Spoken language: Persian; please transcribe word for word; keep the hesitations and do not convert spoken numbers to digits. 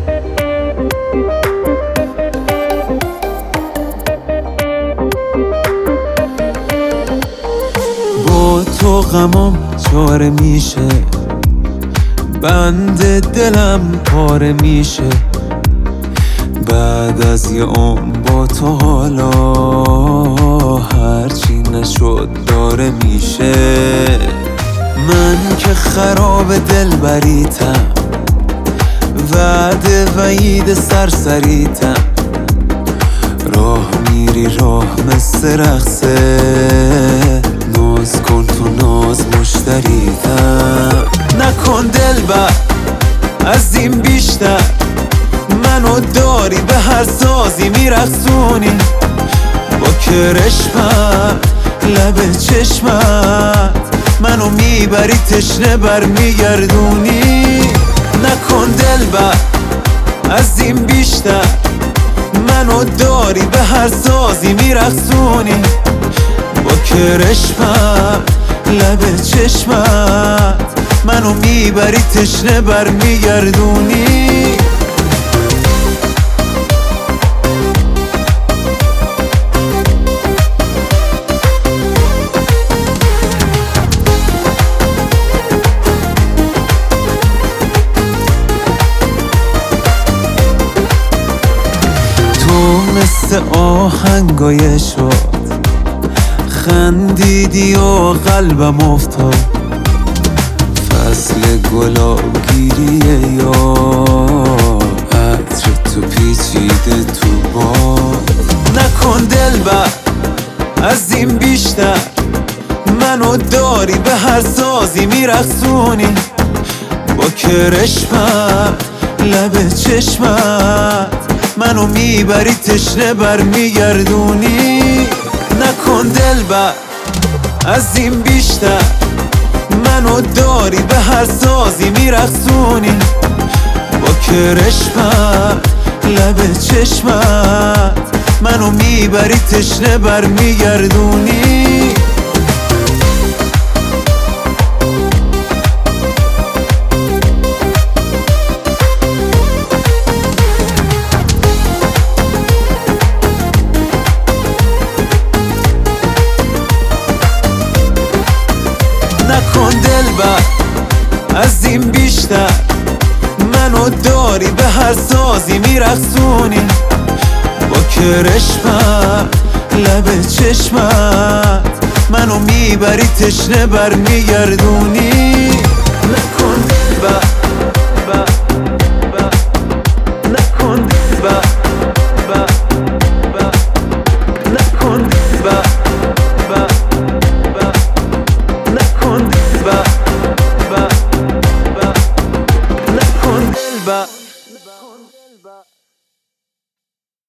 با تو غمام چاره میشه، بند دلم پاره میشه. بعد از یه عمر با تو حالا هرچی نشد داره میشه. من که خراب دل بریتم، وعده وعید سرسریتم. راه میری راه مثل رقصه، ناز کن تو ناز مشتریتم. نکن دلبر از این بیشتر، منو داری به هر سازی میرقصونی. با کرشمت لب چشمت منو میبری تشنه بر میگردونی. نکن دلبر از این بیشتر، منو داری به هر سازی میرقصونی. با کرشمت لب چشمت منو میبری تشنه بر میگردونی. مثل آهنگای شد خندیدی و قلبم افتاد. فصل گلاب گیریه یا عطر تو پیچیده تو باد. نکن دلبر از این بیشتر، منو داری به هر سازی میرقصونی. با کرشمت لب چشمت منو میبری تشنه بر میگردونی. نکن دلبر از این بیشتر، منو داری به هر سازی میرقصونی. با کرشمت لب چشمت منو میبری تشنه بر میگردونی. نکن دلبر از این بیشتر، منو داری به هر سازی میرقصونی. با کرشمت لب چشمت منو میبری تشنه بر میگردونی.